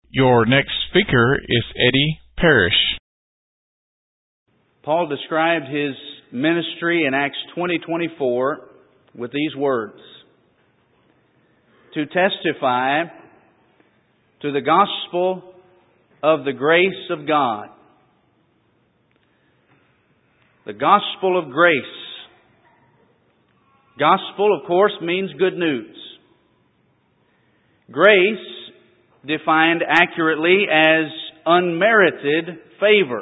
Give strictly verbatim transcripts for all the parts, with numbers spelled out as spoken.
Your next speaker is Eddie Parrish. Paul described his ministry in Acts twenty twenty-four with these words: to testify to the gospel of the grace of God. The gospel of grace. Gospel, of course, means good news. Grace, defined accurately as unmerited favor.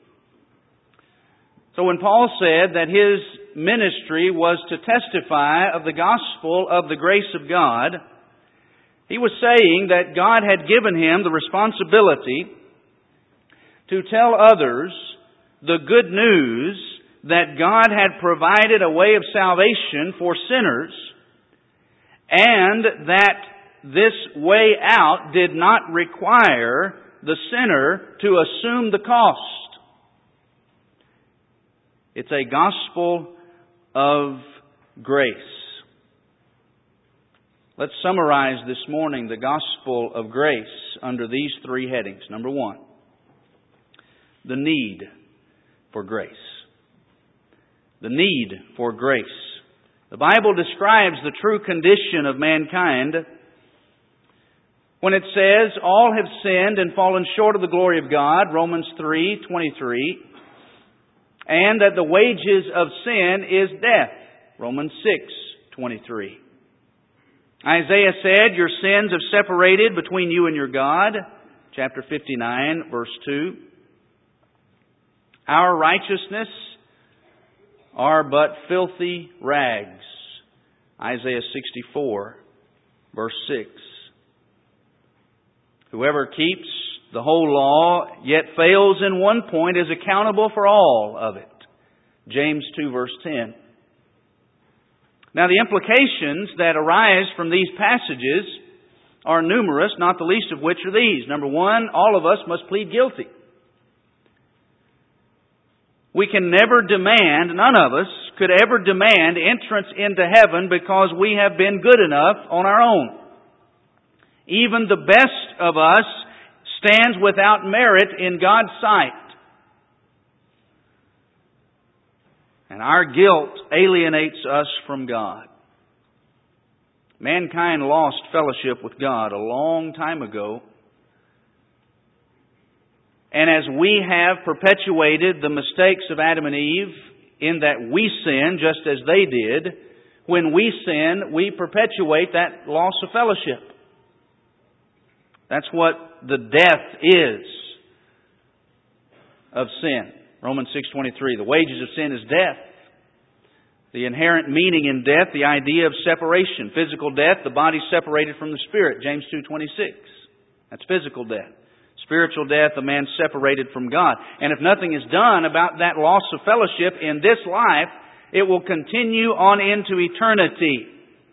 So when Paul said that his ministry was to testify of the gospel of the grace of God, he was saying that God had given him the responsibility to tell others the good news that God had provided a way of salvation for sinners, and that this way out did not require the sinner to assume the cost. It's a gospel of grace. Let's summarize this morning the gospel of grace under these three headings. Number one, the need for grace. The need for grace. The Bible describes the true condition of mankind when it says, all have sinned and fallen short of the glory of God, Romans three twenty-three, and that the wages of sin is death, Romans six twenty-three. Isaiah said, your sins have separated between you and your God, chapter fifty-nine, verse two. Our righteousness are but filthy rags, Isaiah sixty-four, verse six. Whoever keeps the whole law, yet fails in one point, is accountable for all of it. James two, verse ten. Now the implications that arise from these passages are numerous, not the least of which are these. Number one, all of us must plead guilty. We can never demand, none of us could ever demand entrance into heaven because we have been good enough on our own. Even the best of us stands without merit in God's sight. And our guilt alienates us from God. Mankind lost fellowship with God a long time ago. And as we have perpetuated the mistakes of Adam and Eve, in that we sin just as they did, when we sin, we perpetuate that loss of fellowship. That's what the death is of sin. Romans six twenty-three. The wages of sin is death. The inherent meaning in death, the idea of separation. Physical death, the body separated from the spirit. James two twenty-six. That's physical death. Spiritual death, a man separated from God. And if nothing is done about that loss of fellowship in this life, it will continue on into eternity.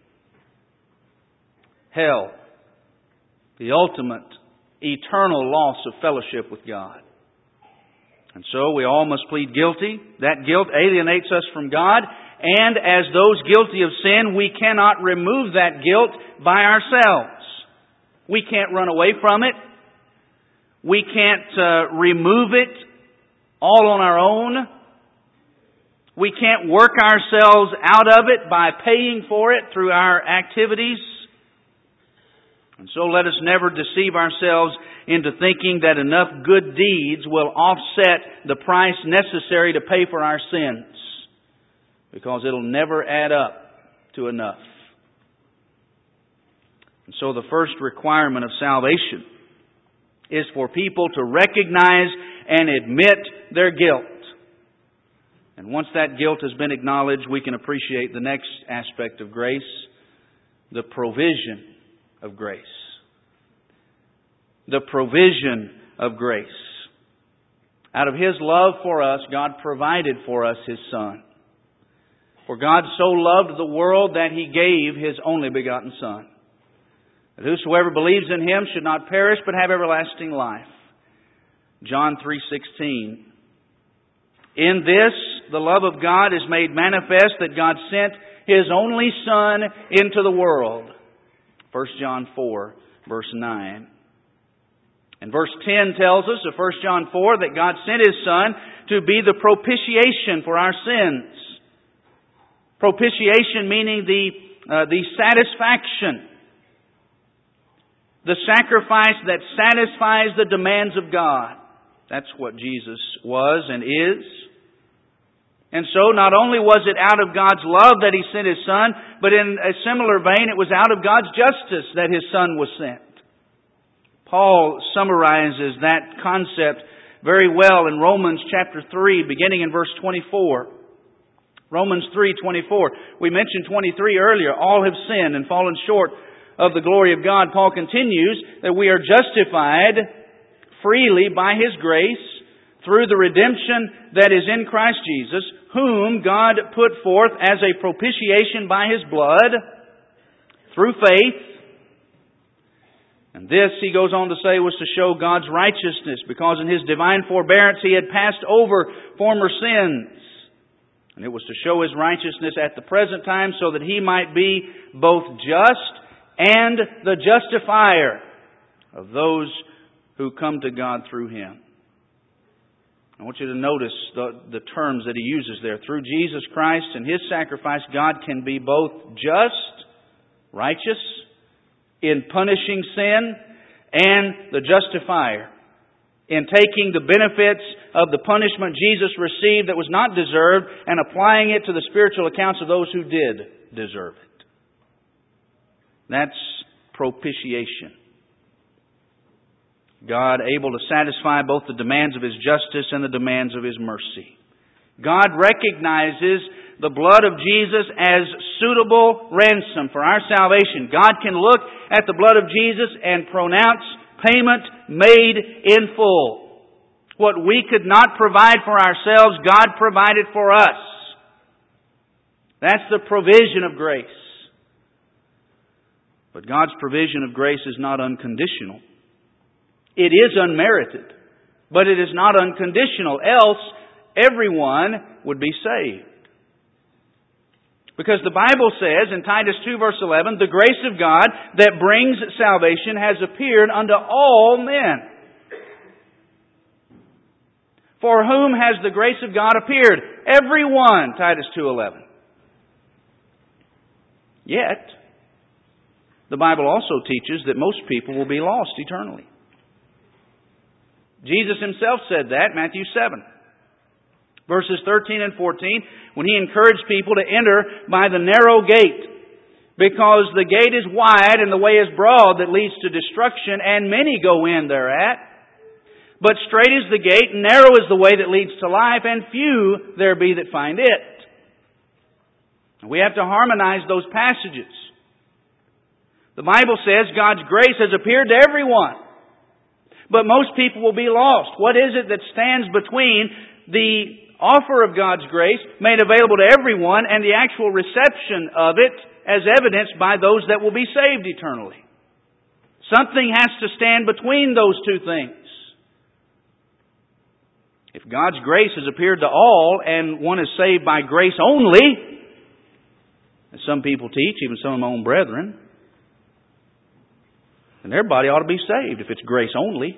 Hell. The ultimate, eternal loss of fellowship with God. And so we all must plead guilty. That guilt alienates us from God. And as those guilty of sin, we cannot remove that guilt by ourselves. We can't run away from it. We can't uh, remove it all on our own. We can't work ourselves out of it by paying for it through our activities. And so let us never deceive ourselves into thinking that enough good deeds will offset the price necessary to pay for our sins. Because it'll never add up to enough. And so the first requirement of salvation is for people to recognize and admit their guilt. And once that guilt has been acknowledged, we can appreciate the next aspect of grace, the provision of grace. The provision of grace. Out of His love for us, God provided for us His Son. For God so loved the world that He gave His only begotten Son, that whosoever believes in Him should not perish but have everlasting life. John three sixteen. In this, the love of God is made manifest, that God sent His only Son into the world. First John four, verse nine. And verse ten tells us of First John four that God sent His Son to be the propitiation for our sins. Propitiation meaning the, uh, the satisfaction. The sacrifice that satisfies the demands of God. That's what Jesus was and is. And so not only was it out of God's love that He sent His Son, but in a similar vein it was out of God's justice that His Son was sent. Paul summarizes that concept very well in Romans chapter three, beginning in verse twenty-four. Romans three twenty-four. We mentioned twenty-three earlier. All have sinned and fallen short of the glory of God. Paul continues that we are justified freely by His grace through the redemption that is in Christ Jesus, whom God put forth as a propitiation by His blood through faith. And this, he goes on to say, was to show God's righteousness, because in His divine forbearance He had passed over former sins. And it was to show His righteousness at the present time so that He might be both just and the justifier of those who come to God through Him. I want you to notice the, the terms that he uses there. Through Jesus Christ and His sacrifice, God can be both just, righteous, in punishing sin, and the justifier, in taking the benefits of the punishment Jesus received that was not deserved and applying it to the spiritual accounts of those who did deserve it. That's propitiation. God able to satisfy both the demands of His justice and the demands of His mercy. God recognizes the blood of Jesus as suitable ransom for our salvation. God can look at the blood of Jesus and pronounce payment made in full. What we could not provide for ourselves, God provided for us. That's the provision of grace. But God's provision of grace is not unconditional. It is unmerited, but it is not unconditional, else everyone would be saved. Because the Bible says in Titus two verse eleven, the grace of God that brings salvation has appeared unto all men. For whom has the grace of God appeared? Everyone, Titus two eleven. Yet, the Bible also teaches that most people will be lost eternally. Jesus Himself said that, Matthew seven. Verses thirteen and fourteen, when He encouraged people to enter by the narrow gate, because the gate is wide and the way is broad that leads to destruction, and many go in thereat. But straight is the gate, and narrow is the way that leads to life, and few there be that find it. We have to harmonize those passages. The Bible says God's grace has appeared to everyone, but most people will be lost. What is it that stands between the offer of God's grace made available to everyone and the actual reception of it as evidenced by those that will be saved eternally? Something has to stand between those two things. If God's grace has appeared to all and one is saved by grace only, as some people teach, even some of my own brethren, then everybody ought to be saved if it's grace only.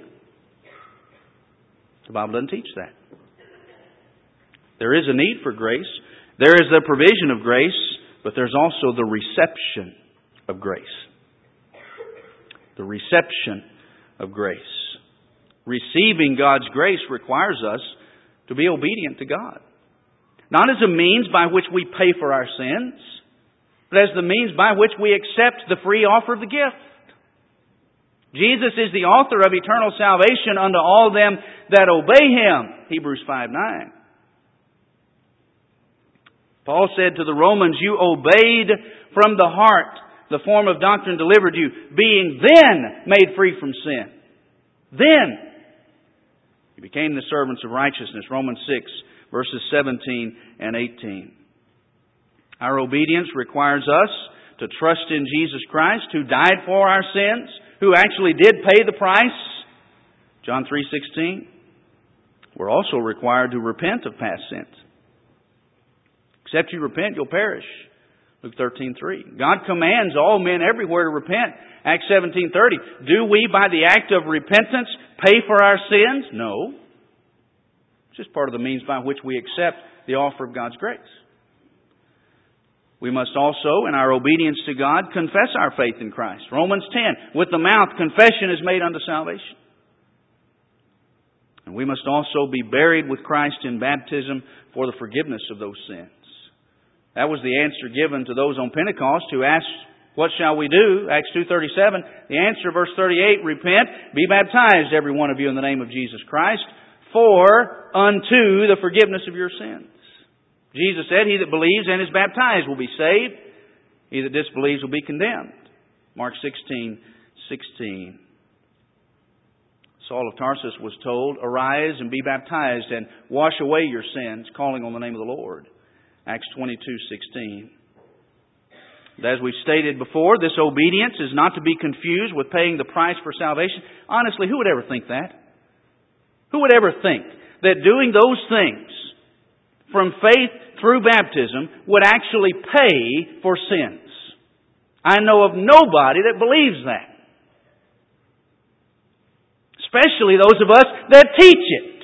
The Bible doesn't teach that. There is a need for grace. There is the provision of grace, but there's also the reception of grace. The reception of grace. Receiving God's grace requires us to be obedient to God. Not as a means by which we pay for our sins, but as the means by which we accept the free offer of the gift. Jesus is the author of eternal salvation unto all them that obey Him. Hebrews five nine. Paul said to the Romans, you obeyed from the heart the form of doctrine delivered you, being then made free from sin. Then you became the servants of righteousness. Romans six, verses seventeen and eighteen. Our obedience requires us to trust in Jesus Christ, who died for our sins, who actually did pay the price. John three sixteen. We're also required to repent of past sins. Except you repent, you'll perish. Luke thirteen three. God commands all men everywhere to repent. Acts seventeen thirty. Do we by the act of repentance pay for our sins? No. It's just part of the means by which we accept the offer of God's grace. We must also, in our obedience to God, confess our faith in Christ. Romans ten, with the mouth, confession is made unto salvation. And we must also be buried with Christ in baptism for the forgiveness of those sins. That was the answer given to those on Pentecost who asked, what shall we do? Acts two thirty-seven. The answer, verse thirty-eight, repent, be baptized, every one of you, in the name of Jesus Christ, for unto the forgiveness of your sins. Jesus said, he that believes and is baptized will be saved. He that disbelieves will be condemned. Mark sixteen sixteen. Saul of Tarsus was told, arise and be baptized and wash away your sins, calling on the name of the Lord. Acts twenty-two sixteen. As we've stated before, this obedience is not to be confused with paying the price for salvation. Honestly, who would ever think that? Who would ever think that doing those things from faith through baptism would actually pay for sins? I know of nobody that believes that. Especially those of us that teach it.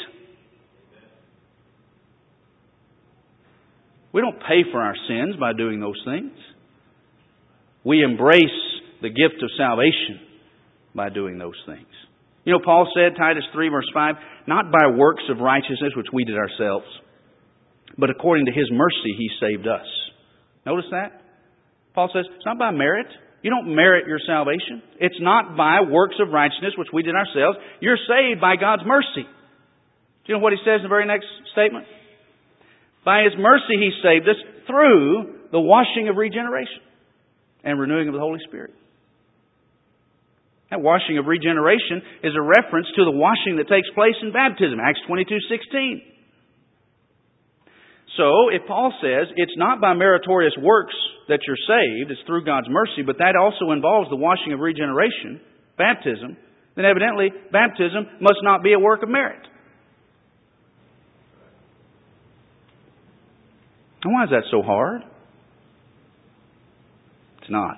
We don't pay for our sins by doing those things. We embrace the gift of salvation by doing those things. You know, Paul said, Titus three verse five, not by works of righteousness which we did ourselves, but according to His mercy He saved us. Notice that? Paul says, it's not by merit. You don't merit your salvation. It's not by works of righteousness which we did ourselves. You're saved by God's mercy. Do you know what he says in the very next statement? By His mercy He saved us through the washing of regeneration and renewing of the Holy Spirit. That washing of regeneration is a reference to the washing that takes place in baptism, Acts twenty-two sixteen. So, if Paul says it's not by meritorious works that you're saved, it's through God's mercy, but that also involves the washing of regeneration, baptism, then evidently baptism must not be a work of merit. And why is that so hard? It's not.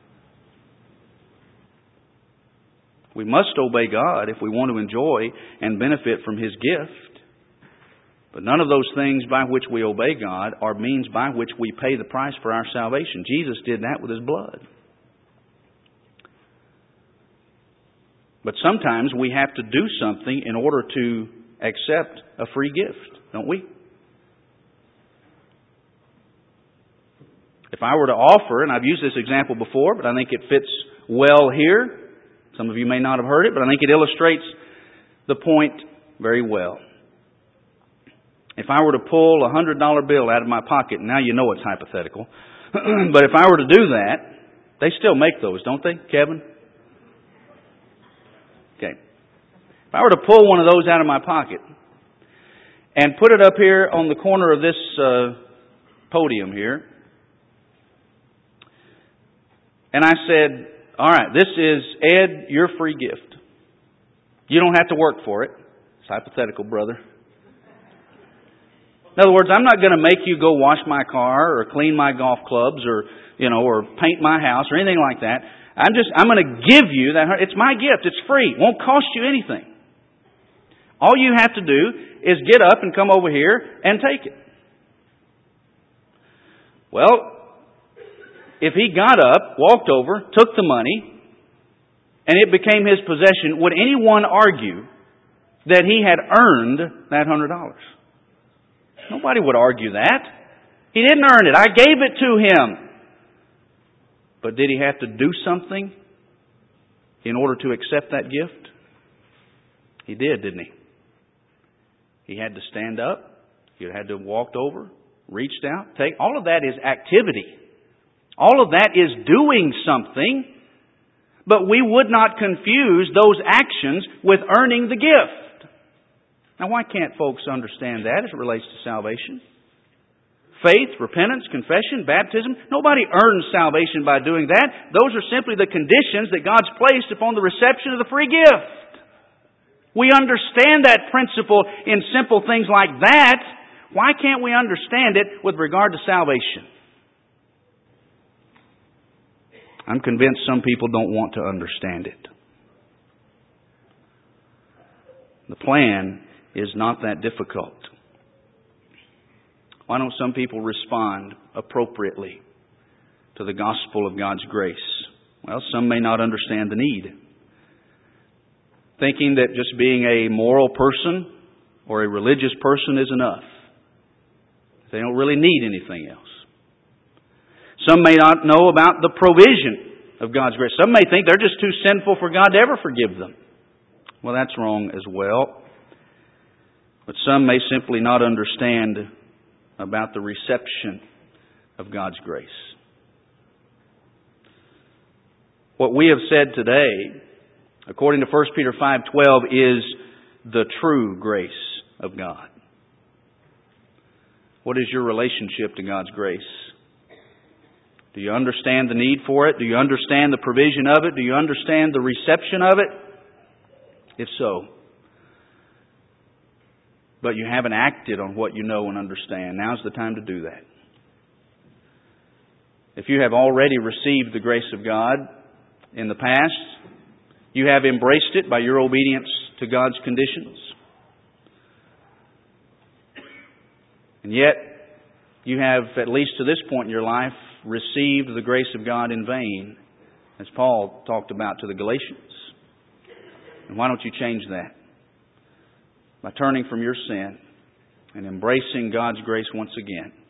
We must obey God if we want to enjoy and benefit from His gift. But none of those things by which we obey God are means by which we pay the price for our salvation. Jesus did that with His blood. But sometimes we have to do something in order to accept a free gift, don't we? If I were to offer, and I've used this example before, but I think it fits well here. Some of you may not have heard it, but I think it illustrates the point very well. If I were to pull a one hundred dollar bill out of my pocket, now you know it's hypothetical, but if I were to do that, they still make those, don't they, Kevin? Okay. If I were to pull one of those out of my pocket and put it up here on the corner of this uh, podium here, and I said, all right, this is, Ed, your free gift. You don't have to work for it. It's hypothetical, brother. In other words, I'm not going to make you go wash my car or clean my golf clubs or, you know, or paint my house or anything like that. I'm just, I'm going to give you that. It's my gift. It's free. It won't cost you anything. All you have to do is get up and come over here and take it. Well, if he got up, walked over, took the money, and it became his possession, would anyone argue that he had earned that one hundred dollars? Nobody would argue that. He didn't earn it. I gave it to him. But did he have to do something in order to accept that gift? He did, didn't he? He had to stand up. He had to have walked over, reached out, take. All of that is activity. All of that is doing something. But we would not confuse those actions with earning the gift. Now, why can't folks understand that as it relates to salvation? Faith, repentance, confession, baptism. Nobody earns salvation by doing that. Those are simply the conditions that God's placed upon the reception of the free gift. We understand that principle in simple things like that. Why can't we understand it with regard to salvation? I'm convinced some people don't want to understand it. The plan is not that difficult. Why don't some people respond appropriately to the gospel of God's grace? Well, some may not understand the need, thinking that just being a moral person or a religious person is enough. They don't really need anything else. Some may not know about the provision of God's grace. Some may think they're just too sinful for God to ever forgive them. Well, that's wrong as well. But some may simply not understand about the reception of God's grace. What we have said today, according to First Peter five twelve, is the true grace of God. What is your relationship to God's grace? Do you understand the need for it? Do you understand the provision of it? Do you understand the reception of it? If so, but you haven't acted on what you know and understand, now's the time to do that. If you have already received the grace of God in the past, you have embraced it by your obedience to God's conditions. And yet, you have, at least to this point in your life, received the grace of God in vain, as Paul talked about to the Galatians. And why don't you change that? By turning from your sin and embracing God's grace once again.